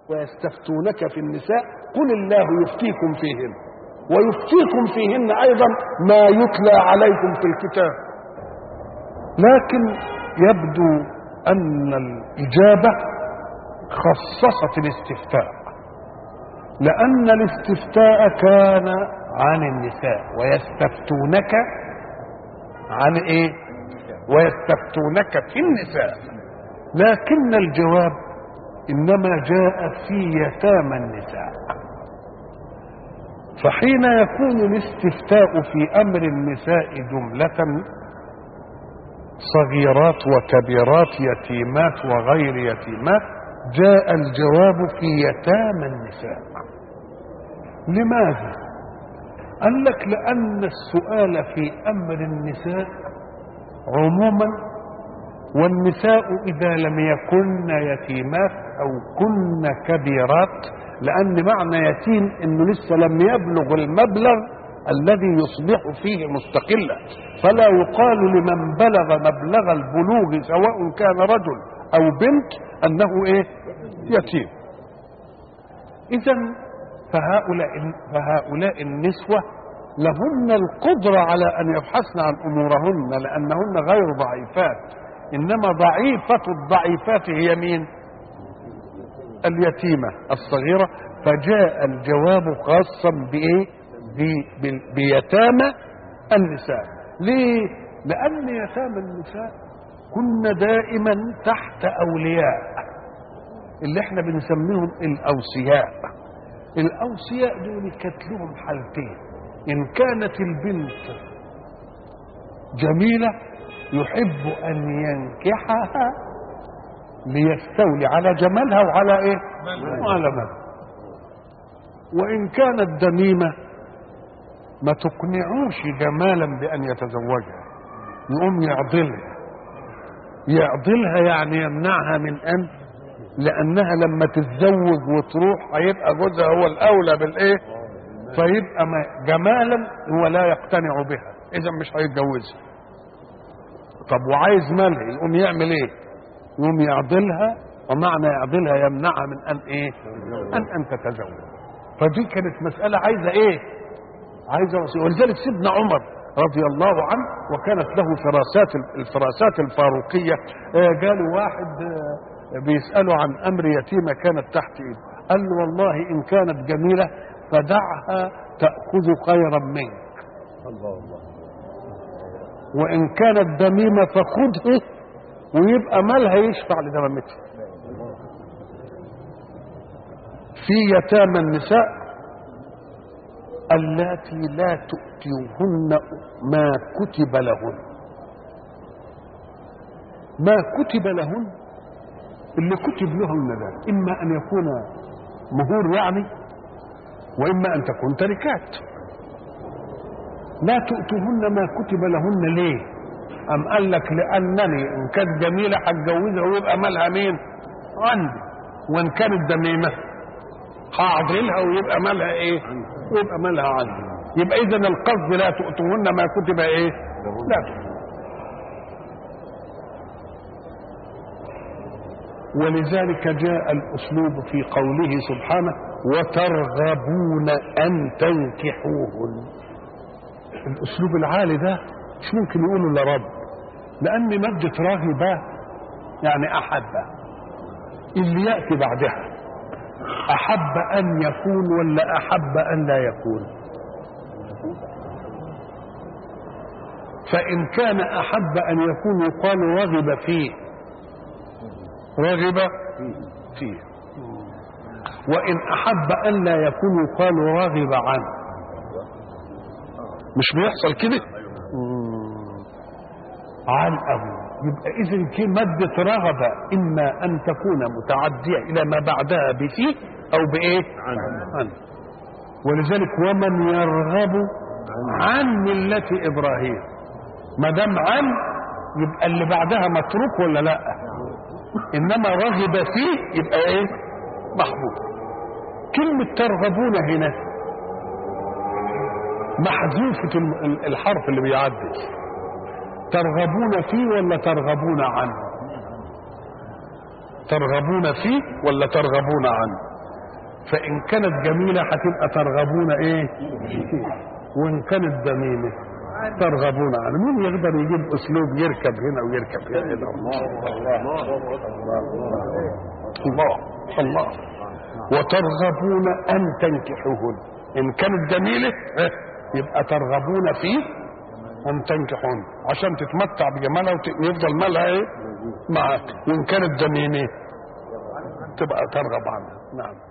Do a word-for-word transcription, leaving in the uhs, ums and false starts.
ويستفتونك في النساء قل الله يفتيكم فيهن ويفتيكم فيهن أيضا ما يتلى عليكم في الكتاب. لكن يبدو أن الإجابة خصصت الاستفتاء، لأن الاستفتاء كان عن النساء ويستفتونك عن إيه؟ ويستفتونك في النساء، لكن الجواب إنما جاء في يتامى النساء. فحين يكون الاستفتاء في أمر النساء جملة صغيرات وكبيرات يتيمات وغير يتيمات، جاء الجواب في يتامى النساء. لماذا؟ قال لك لأن السؤال في أمر النساء عموما، والنساء إذا لم يكن يتيمات أو كن كبيرات، لأن معنى يتيم إنه لسه لم يبلغ المبلغ الذي يصبح فيه مستقلا، فلا يقال لمن بلغ مبلغ البلوغ سواء كان رجل أو بنت أنه إيه؟ يتيم. إذن فهؤلاء, فهؤلاء النسوة لهن القدرة على أن يبحثن عن أمورهن، لأنهن غير ضعيفات، إنما ضعيفة الضعيفات هي مين؟ اليتيمة الصغيرة. فجاء الجواب خاصا بإيه؟ بيتامى النساء. ليه؟ لأن يتامى النساء كنا دائما تحت أولياء اللي احنا بنسميهم الأوصياء. الأوصياء دول كانت لهم حالتين: إن كانت البنت جميلة يحب أن ينكحها ليستولي على جمالها وعلى إيه؟ وعلى مالها. وإن كانت دميمة ما تقنعوش جمالا بأن يتزوجها، يقوم يعضلها. يعضلها يعني يمنعها من أن، لأنها لما تتزوج وتروح هيبقى جوزها هو الأولى بالإيه؟ فيبقى جمالا هو لا يقتنع بها، إذا مش هيتجوزها. طب وعايز مالها، يقوم يعمل إيه؟ يقوم يعضلها، ومعنى يعضلها يمنعها من أن إيه؟ أن أن تتزوج. فدي كانت مسألة عايزة إيه؟ عايزة وصية. ولذلك سيدنا عمر رضي الله عنه وكانت له فراسات الفراسات الفاروقية، جاله واحد بيسأله عن أمر يتيمة كانت تحت إيده، قال له والله إن كانت جميلة فدعها تأخذ خيرا منك، الله الله، وإن كانت دميمة فخذه ويبقى مالها يشفع لدمامتها. في يتامى النساء اللاتي لا تؤتيهن ما كتب لهن. ما كتب لهن اللي كتب لهن ده إما أن يكون مهور يعني، وإما أن تكون تركات. لا تؤتوهن ما كتب لهن ليه؟ أم قال لك لأنني إن كانت جميلة هتجوزها ويبقى مالها مين؟ عندي. وإن كانت دميمة هعضلها ويبقى مالها إيه؟ ويبقى مالها عندي. يبقى إذن القصد لا تؤتوهن ما كتب إيه؟ لا تؤتوهن. ولذلك جاء الأسلوب في قوله سبحانه وترغبون أن تنكحوهن. الأسلوب العالي ده مش ممكن يقوله إلا رب، لأن مادة راغبة يعني أحب. اللي يأتي بعدها أحب أن يكون ولا أحب أن لا يكون؟ فإن كان أحب أن يكون يقال رغب فيه، رغب فيه. وإن أحب أن لا يكون يقال راغب عنه. مش بيحصل كده؟ عن أبو. يبقى إذن كي مادة رغبة إما أن تكون متعدية إلى ما بعدها بفيه أو بإيه؟ عنه. ولذلك ومن يرغب عن ملة إبراهيم، ما دام عن يبقى اللي بعدها متروك ولا لا؟ إنما رغب فيه يبقى إيه؟ محبوب. كلمة ترغبون هنا محذوفة الحرف اللي بيعدي. ترغبون فيه ولا ترغبون عنه؟ ترغبون فيه ولا ترغبون عنه؟ فإن كانت جميلة هتبقى ترغبون إيه؟ وإن كانت دميمة ترغبون عنه. مين يقدر يجيب أسلوب يركب هنا ويركب هنا؟ الله الله الله. وترغبون أن تنكحوهن. إن كانت جميلة يبقى ترغبون فيه أن تنكحوهن عشان تتمتع بجمالها ويفضل مالها إيه؟ معك. وإن كانت دميمة تبقى ترغب عنها. نعم.